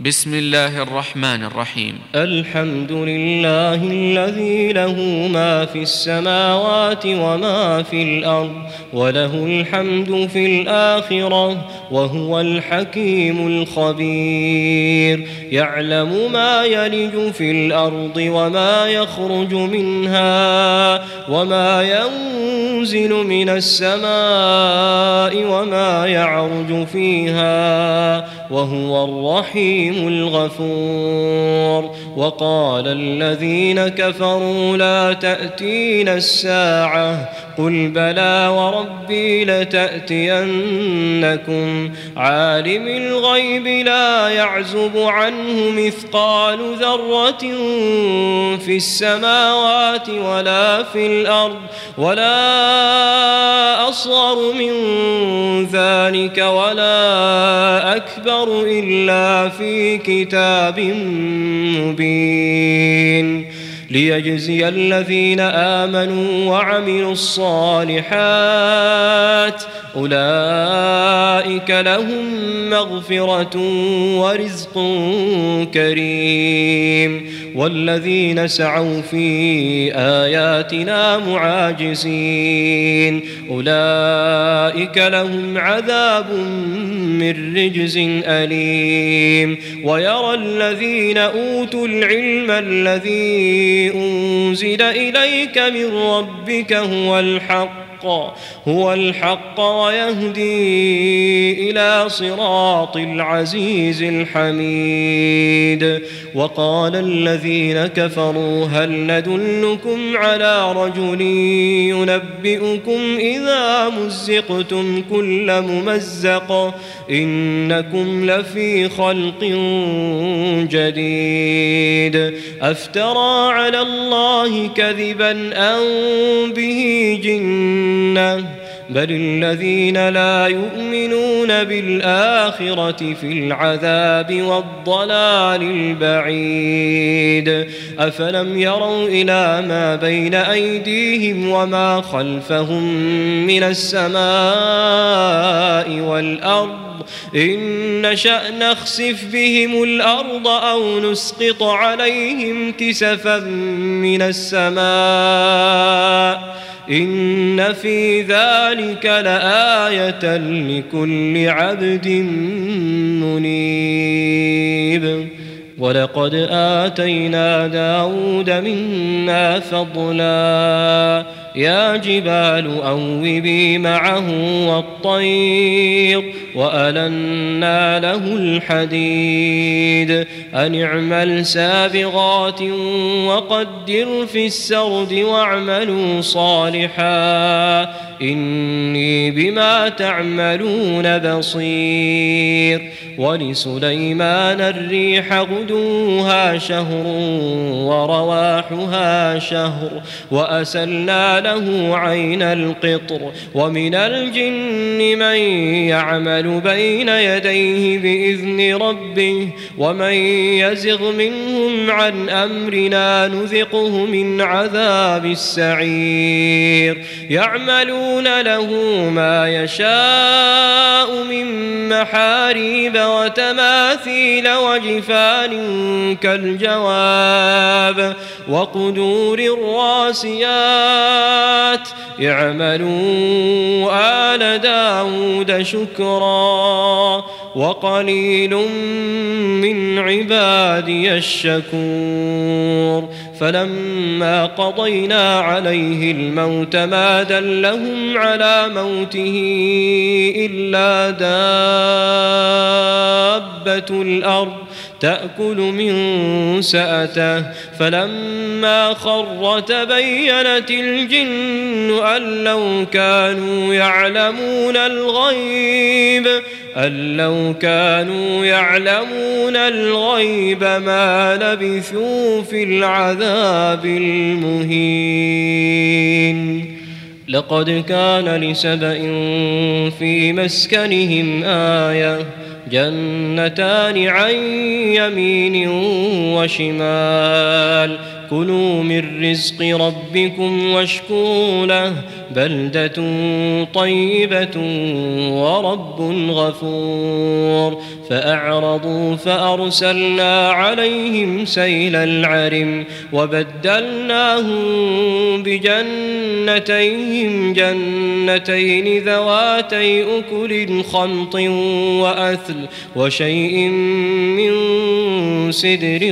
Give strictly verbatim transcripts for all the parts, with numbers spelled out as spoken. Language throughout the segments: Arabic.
بسم الله الرحمن الرحيم. الحمد لله الذي له ما في السماوات وما في الأرض وله الحمد في الآخرة وهو الحكيم الخبير. يعلم ما يلج في الأرض وما يخرج منها وما ينزل من السماء وما يعرج فيها وهو الرحيم الغفور. وقال الذين كفروا لا تأتين الساعة قل بلى وربي لتأتينكم عالم الغيب لا يعزب عنه مثقال ذرة في السماوات ولا في الأرض ولا أصغر من ذلك ولا أكبر إلا في كتاب مبين ليجزي الذين آمنوا وعملوا الصالحات أولئك لهم مغفرة ورزق كريم. والذين سعوا في آياتنا معاجزين أولئك لهم عذاب من رجز أليم. ويرى الذين أوتوا العلم الذي أنزل إليك من ربك هو الحق هو الحق ويهدي إلى صراط العزيز الحميد. وقال الذين كفروا هل ندلكم على رجل ينبئكم إذا مزقتم كل ممزق إنكم لفي خلق جديد أفترى على الله كذبا أم به جنة بل الذين لا يؤمنون بالآخرة في العذاب والضلال البعيد. أفلم يروا إلى ما بين أيديهم وما خلفهم من السماء والأرض إن نشأ نخسف بهم الأرض أو نسقط عليهم كسفا من السماء إن في ذلك لآية لكل عبد منيب. ولقد آتينا داود منا فضلا يا جبال أوبي معه والطير وألنا له الحديد أن اعمل سابغات وقدر في السرد واعملوا صالحا إني بما تعملون بصير. ولسليمان الريح غدوها شهر ورواحها شهر وأسلنا له عين القطر ومن الجن من يعمل بين يديه بإذن ربه ومن يزغ منهم عن أمرنا نذقه من عذاب السعير. يعملون له ما يشاء من محاريب وتماثيل وجفان كالجواب وقدور الراسيات اعملوا آل داود شكرا وقليل من عبادي الشكور. فلما قضينا عليه الموت ما دلهم على موته إلا دابة الأرض تأكل من سأته فلما خر تبينت الجن أن لو كانوا يعلمون الغيب أن لو كانوا يعلمون الغيب ما لبثوا في العذاب المهين. لقد كان لسبإ في مسكنهم آية جنتان عن يمين وشمال كلوا من رزق ربكم واشكروا له بلدة طيبة ورب غفور فأعرضوا فأرسلنا عليهم سيل العرم وبدلناهم بجنتيهم جنتين ذواتي أكل خمط وأثل وشيء من سدر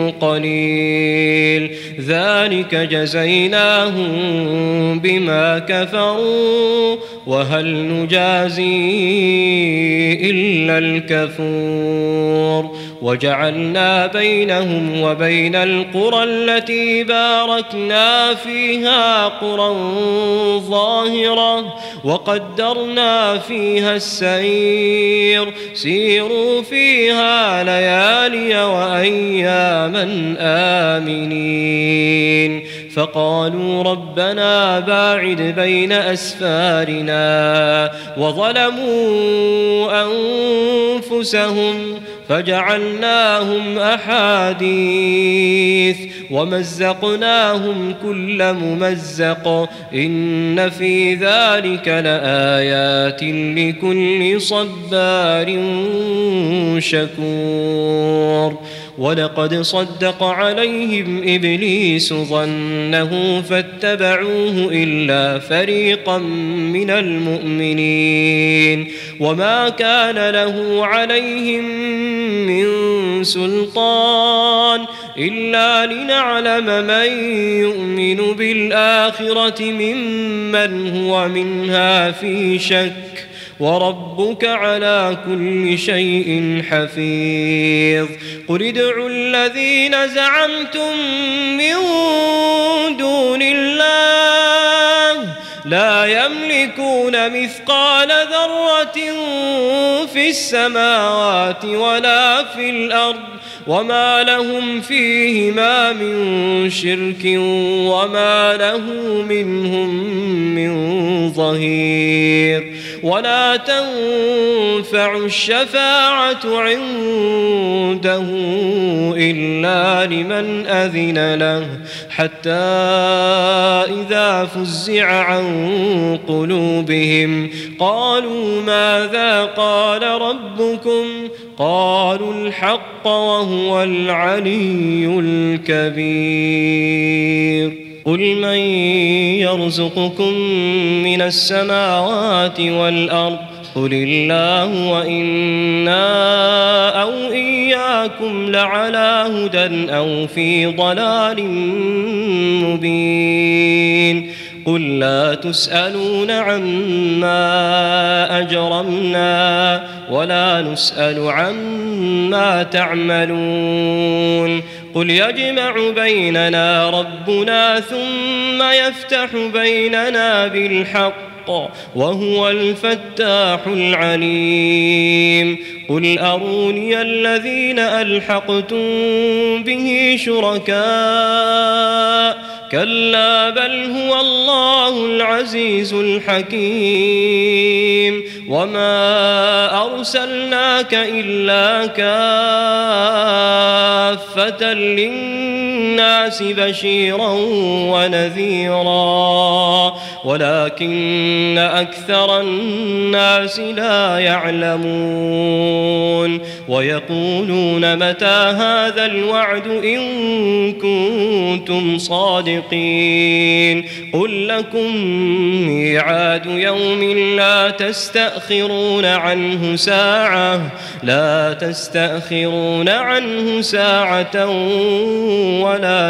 قليل ذلك جزيناهم بما كفروا وهل نجازي إلا الكفور وجعلنا بينهم وبين القرى التي باركنا فيها قرى ظاهرة وقدرنا فيها السير سيروا فيها ليالي وأياما آمنين فقالوا ربنا باعد بين أسفارنا وظلموا أنفسهم فجعلناهم أحاديث ومزقناهم كل ممزق إن في ذلك لآيات لكل صبار شكور ولقد صدق عليهم إبليس ظنه فاتبعوه إلا فريقا من المؤمنين وما كان له عليهم من سلطان إلا لنعلم من يؤمن بالآخرة ممن هو منها في شك وربك على كل شيء حفيظ قل ادعوا الذين زعمتم من دون الله لا يملكون مثقال ذرة في السماوات ولا في الأرض وما لهم فيهما من شرك وما له منهم من ظهير ولا تنفع الشفاعة عنده إلا لمن أذن له حتى إذا فزع عن قلوبهم قالوا ماذا قال ربكم قالوا الحق وهو العلي الكبير قل من يرزقكم من السماوات والأرض قل الله وإنا أو إياكم لعلى هدى أو في ضلال مبين قل لا تسألون عما أجرمنا ولا نسأل عما تعملون قل يجمع بيننا ربنا ثم يفتح بيننا بالحق وهو الفتاح العليم قل أروني الذين ألحقتم به شركاء كلا بل هو الله العزيز الحكيم وما أرسلناك إلا كافة للناس بشيرا ونذيرا ولكن أكثر الناس لا يعلمون ويقولون متى هذا الوعد إن كنتم صادقين قل لكم ميعاد يوم لا تستأخرون عنه ساعة لا تستأخرون عنه ساعة ولا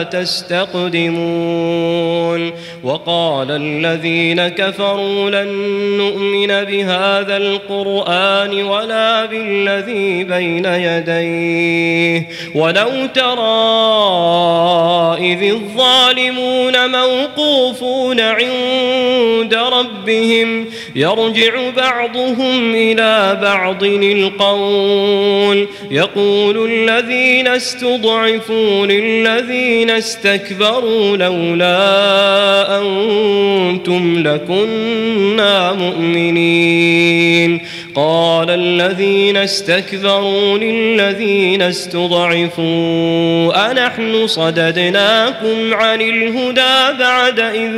تستقدمون وقال الذين كفروا لن نؤمن بهذا القرآن ولا بالذي بين يديه ولو ترى إذ الظالمون موقوفون عند ربهم يرجع بعضهم إلى بعض القول يقول الذين استضعفوا للذين استكبروا لولا أنتم لكنا مؤمنين قال الذين استكبروا للذين استضعفوا أنحن صددناكم عن الهدى بعد إذ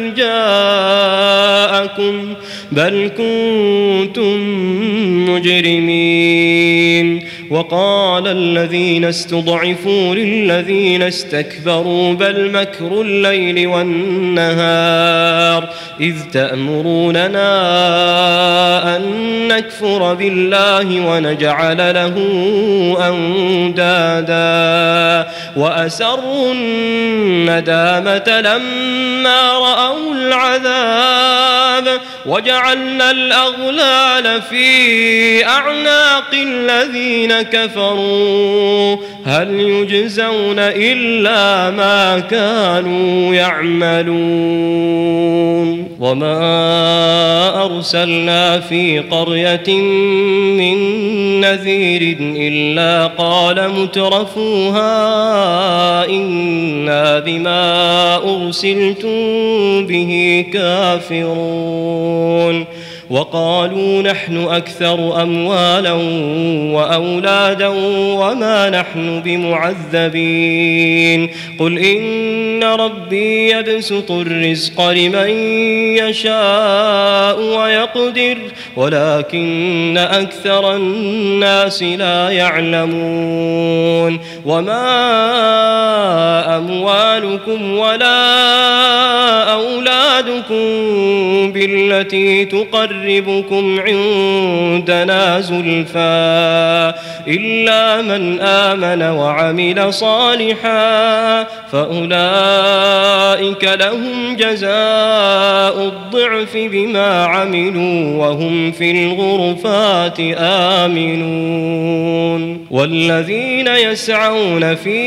جاءكم بل كنتم مجرمين وقال الذين استضعفوا للذين استكبروا بل مكر الليل والنهار إذ تأمروننا أن نكفر بالله ونجعل له أندادا وأسروا الندامة لما رأوا العذاب وجعلنا الأغلال في أعناق الذين كفروا هل يجزون إلا ما كانوا يعملون وما أرسلنا في قرية من نذير إلا قال مترفوها إنا بما أرسلتم به كافرون وقالوا نحن أكثر أموالا وأولادا وما نحن بمعذبين قل إن ربي يبسط الرزق لمن يشاء ويقدر ولكن أكثر الناس لا يعلمون وما أموالكم ولا أولادكم بالتي تقربكم عندنا زلفى إلا من آمن وعمل صالحا فأولئك لهم جزاء الضعف بما عملوا وهم في الغرفات آمنون والذين يسعون في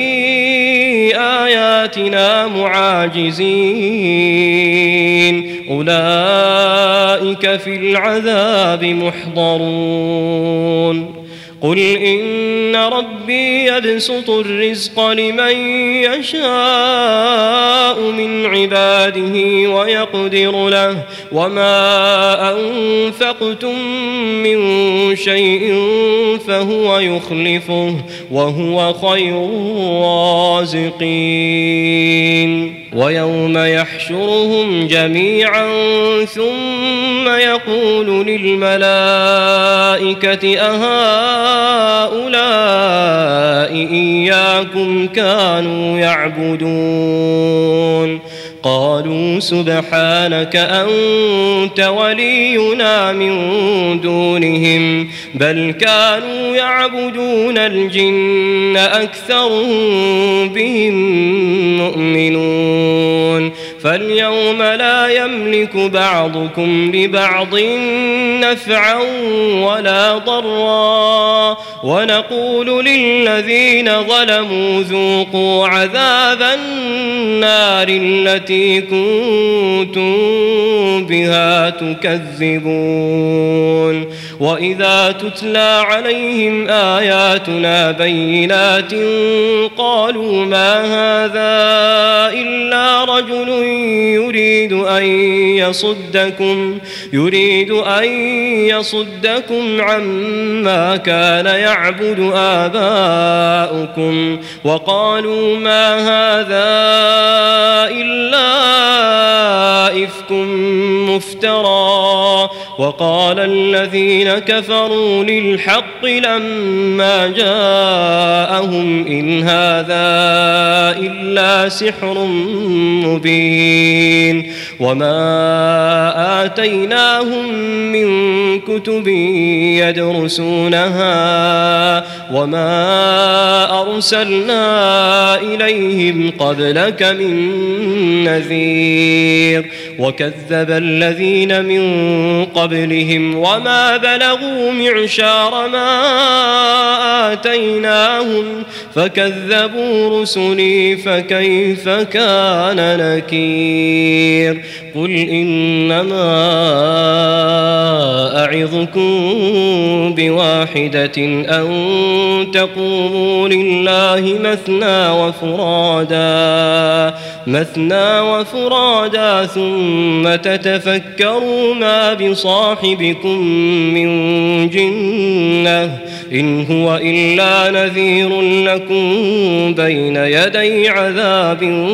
آياتنا معاجزين أولئك في العذاب محضرون قل إن ربي يبسط الرزق لمن يشاء من عباده ويقدر له وما أنفقتم من شيء فهو يخلفه وهو خير الرازقين ويوم يحشرهم جميعا ثم يقول للملائكة أهؤلاء إياكم كانوا يعبدون قالوا سبحانك أنت ولينا من دونهم بل كانوا يعبدون الجن أكثرهم بهم مؤمنون فاليوم لا يملك بعضكم لبعض نفعا ولا ضرا ونقول للذين ظلموا ذوقوا عذاب النار التي كنتم بها تكذبون وإذا تتلى عليهم آياتنا بينات قالوا ما هذا إلا رجل يريد أن يصدكم يريد أن يصدكم عما كان يعبد آباؤكم وقالوا ما هذا إلا إفك مفترى وقال الذين كفروا للحق لما جاءهم إن هذا إلا سحر مبين وما آتيناهم من كتب يدرسونها وما أرسلنا إليهم قبلك من نذير وكذب الذين من قبلهم وما بلغوا معشار ما آتيناهم فكذبوا رسلي فكيف كان نكير قل إنما أعظكم بواحدة أن تقوموا لله مثنى وفرادا مثنى وفرادا ثم تتفكروا ما بصاحبكم من جنة إن هو إلا نذير لكم بين يدي عذاب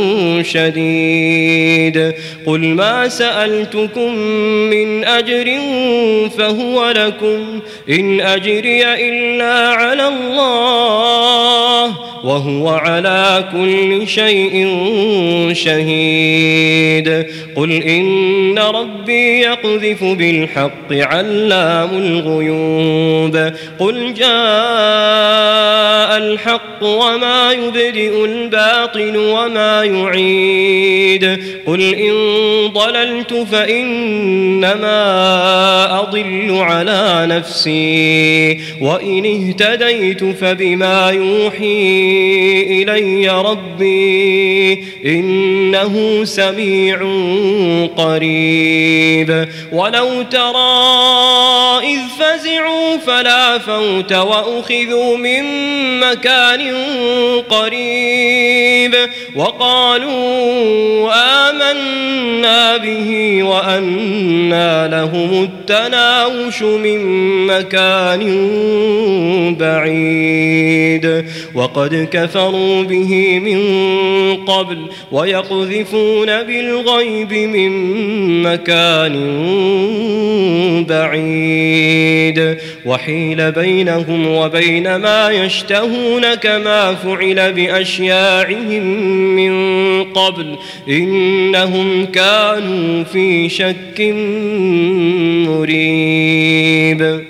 شديد قل ما سألتكم من أجر فهو لكم إن أجري إلا على الله وهو على كل شيء شهيد قل إن ربي يقذف بالحق علام الغيوب قل جاء الحق وما يبدئ الباطل وما يعيد قل إن ضللت فإنما أضل على نفسي وإن اهتديت فبما يوحي إلي ربي إنه سميع قريب ولو ترى إذ فزعوا فلا فوت وأخذوا من مكان قريب وقالوا آمنا به وأنى لهم التناوش من مكان بعيد وقد كفروا به من قبل ويقذفون بالغيب من مكان بعيد وحيل بينهم وبين ما يشتهون كما فعل بأشياعهم من قبل إنهم كانوا في شك مريب.